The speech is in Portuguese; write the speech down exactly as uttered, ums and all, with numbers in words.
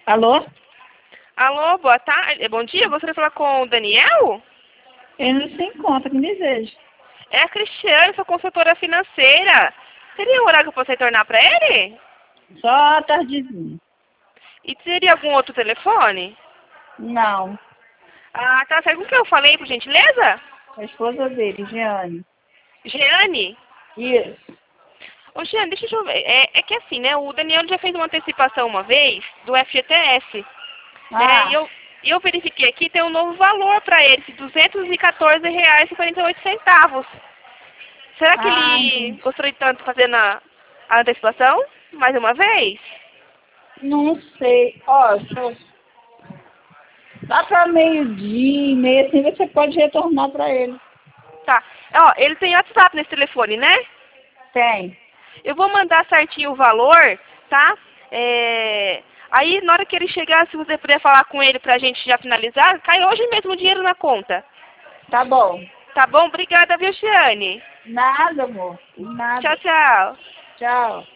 Alô? Alô, boa tarde. Bom dia, eu gostaria de falar com o Daniel? Ele não se encontra, que desejo. É a Cristiane, sou consultora financeira. Teria um horário que eu possa retornar para ele? Só a tardezinha. E teria algum outro telefone? Não. Ah, tá certo. Com que eu falei, por gentileza? A esposa dele, Jeane. Jeane? Isso. Ô, Jeane, deixa eu ver. É, é que assim, né, o Daniel já fez uma antecipação uma vez do F G T S. Né, e Ah, eu, e eu verifiquei aqui, tem um novo valor para ele, de duzentos e quatorze reais e quarenta e oito centavos. Será que ah, ele entendi. gostaria tanto de fazer na, a antecipação? Mais uma vez? Não sei. Ó, deixa eu... Lá para meio-dia, meio assim, você pode retornar para ele. Tá. Ó, ele tem WhatsApp nesse telefone, né? Tem. Eu vou mandar certinho o valor, tá? É... Aí, na hora que ele chegar, se você puder falar com ele pra gente já finalizar, cai hoje mesmo o dinheiro na conta. Tá bom. Tá bom? Obrigada, viu, Giane? Nada, amor. Tchau, Nada. tchau. Tchau.